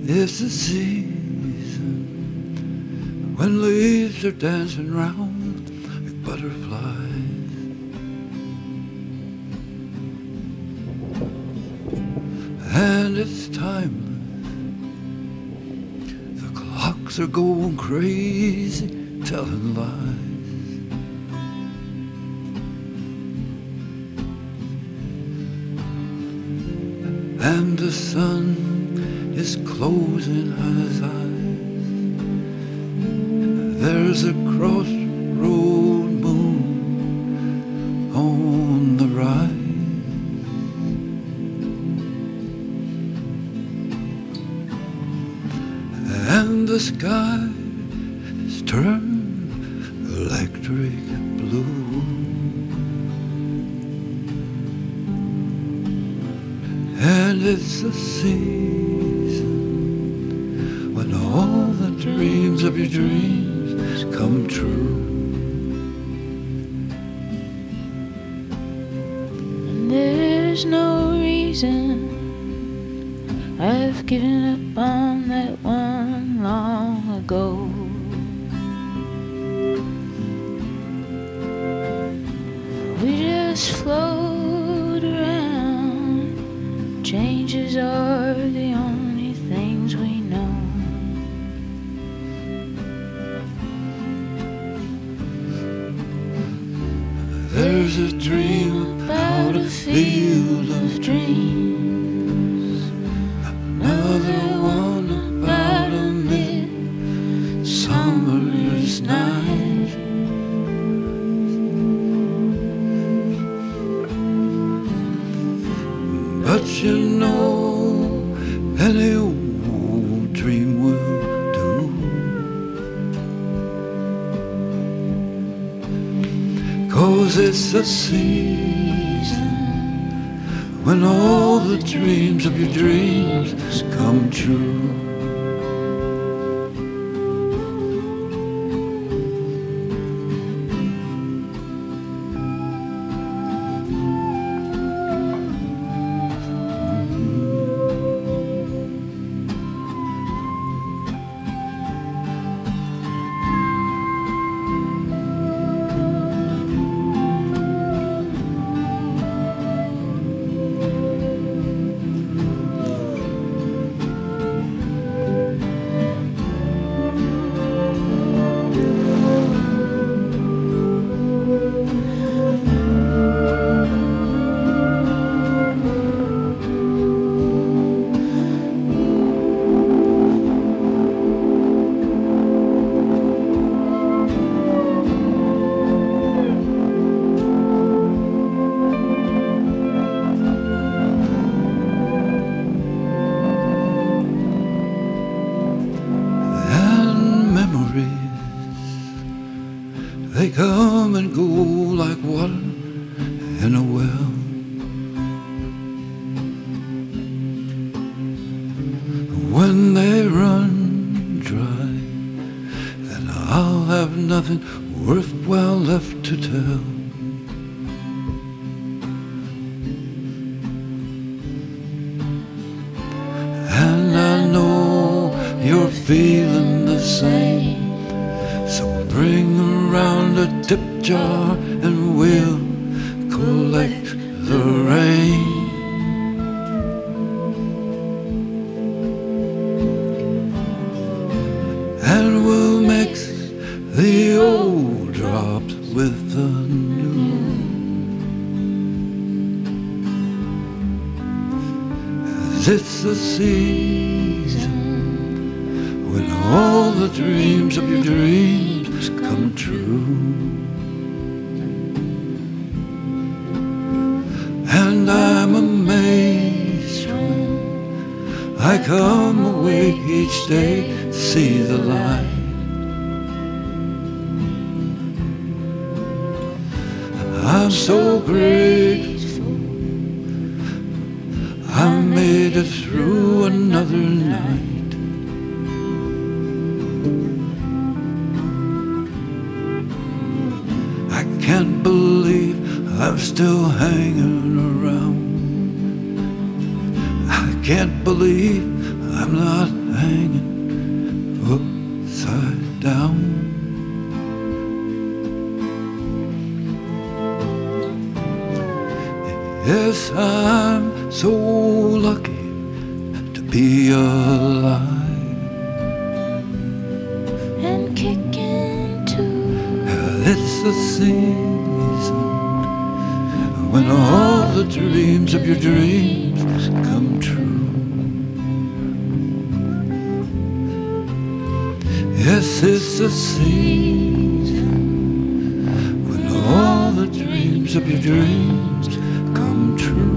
It's the season when leaves are dancing round like butterflies. And it's timeless. The clocks are going crazy, telling lies. And the sun is closing his eyes. There's a crossroad moon on the rise. And the sky is turned electric blue. And it's a season when all the dreams of your dreams come true. And there's no reason I've given up on that one long ago. We just float around. Changes are the only things we know. There's a dream about a field of dreams. Another one about a midsummer's night. But you know, any old dream will do. 'Cause it's the season when all the dreams of your dreams come true. They come and go like water in a well. When they run dry, then I'll have nothing worthwhile left to tell. And I know you're feeling the same. So bring around a tip jar and we'll collect the rain. And we'll mix the old drops with the new. As it's the season when all the dreams of your dreams come true. And I'm amazed when I come awake each day to see the light. I'm so grateful I made it through another night. I can't believe I'm still hanging around. I can't believe I'm not hanging upside down. Yes, I'm so lucky to be alive and kicking too. It's the season when all the dreams of your dreams come true. Yes, it's the season when all the dreams of your dreams come true.